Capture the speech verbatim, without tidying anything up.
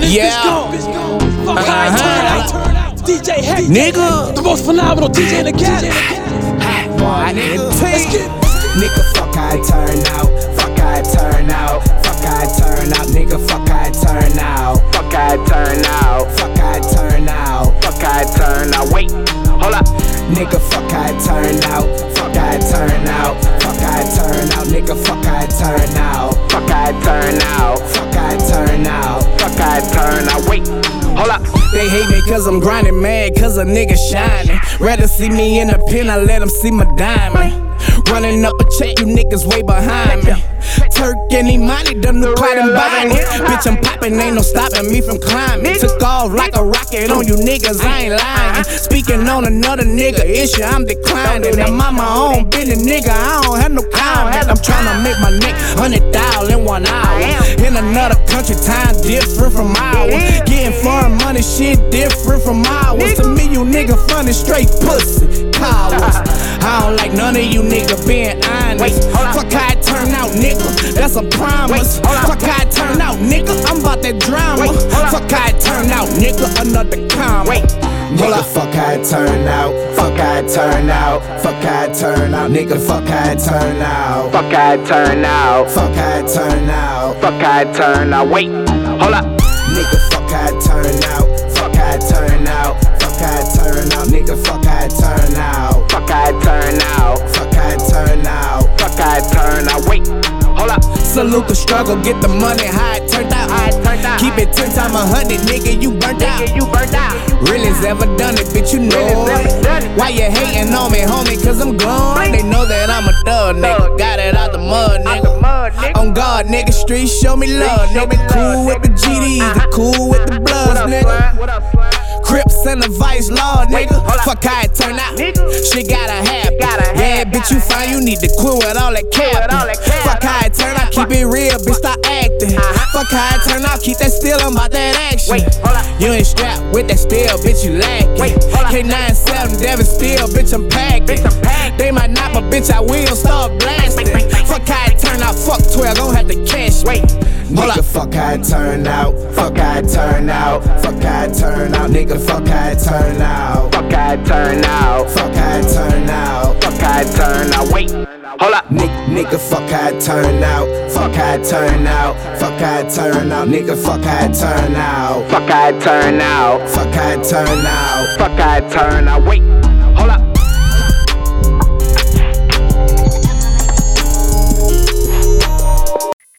Yeah. Fuck how it turn out. D J Hector, Nigga, the most phenomenal D J in the game. boy, nigga. Let's get Nigga, fuck how it turn out. Fuck how it turn out. Fuck how it turn out. Nigga, fuck how it turn out. Fuck how it turn out. Fuck how it turn out. Fuck how it turn out. Wait, hold up. Nigga, fuck how it turn out. Fuck how it turn out. Fuck how it turn out. Nigga, fuck how it turn out. Fuck how it turn out. Fuck how it turn out. Fuck how it turn out. Wait, hold up. They hate me cause I'm grinding, mad cause a nigga shining. Rather see me in the pen, I let them see my diamond. Running up a check, you niggas way behind me. Turk and Imani, the new cloud and body. Bitch, I'm popping, ain't no stopping me from climbing. Took off like a rocket on you niggas, I ain't lying. Speaking on another nigga issue, I'm declining. I'm on my own business, nigga, I don't have no comment. I'm tryna make my neck hundred thousand in one hour. In another country, time different from ours. Getting foreign money, shit different from ours. To me, you nigga funny, straight pussy, cowards. I don't like none of you niggas being honest. Fuck how it turn out, nigga, that's a promise. Fuck how it turn out, nigga, I'm about that drama. Fuck how it turn out, nigga, another comment. Nigga, fuck how it turn out. Fuck how it turn out. Fuck how it turn out. Nigga, fuck how it turn out. Fuck how it turn out. Fuck how it turn out. Fuck how it turn out. Wait, hold up. Nigga, fuck how it turn out. Fuck how it turn out. Fuck how it turn out. Nigga, fuck how it turn out. Fuck how it turn out. Fuck how it turn out. Fuck how it turn out. Wait, hold up. Salute the struggle, get the money, how it turned out. How it turned out. Keep it ten times a hundred, nigga, you burnt out. Nigga, you burnt out. Realest ever done it, bitch, you know Realest ever done it. it. Why you hating on me, homie, cause I'm gone. They know that I'm a thug, nigga. Got it out the mud, Out the nigga. mud, nigga. On God, nigga, streets show me love, show me nigga. Cool love, with the G Ds, Uh-huh. cool with the What Bloods, up, nigga. slime? What up, slime? Crips and the Vice Law, Wait, nigga. hold up. Fuck how it turn out. Nigga. Shit gotta happen. Gotta yeah, happen, bitch, you gotta fine, you need to quit with all that with all capping. that capping. Fuck how it turn out, keep it real, bitch, stop acting. Uh-huh. Fuck how it turn out, keep that still, I'm about that action. Wait, hold up. You ain't strapped with that steel, bitch, you lacking. Wait, hold up. K nine seven, Devin Steel, bitch, I'm packing. Bitch, I'm packing. They might not, but bitch, I will start blasting. Bang, bang, bang, Fuck how it turn out, fuck twelve, gon' have to cash. Wait, Nigga, up. Fuck how it turn out. Fuck how it turn out. Fuck how it turn out. Nigga, fuck how it turn out. Fuck how it turn out. Fuck how it turn out. Fuck how it turn out. Wait, hold up. Nigga, nigga, fuck how it turn out. Fuck how it turn out. Fuck how it turn out. Nigga, fuck how it turn out. Fuck how it turn out. Fuck how it turn out. Fuck how it turn out. Wait,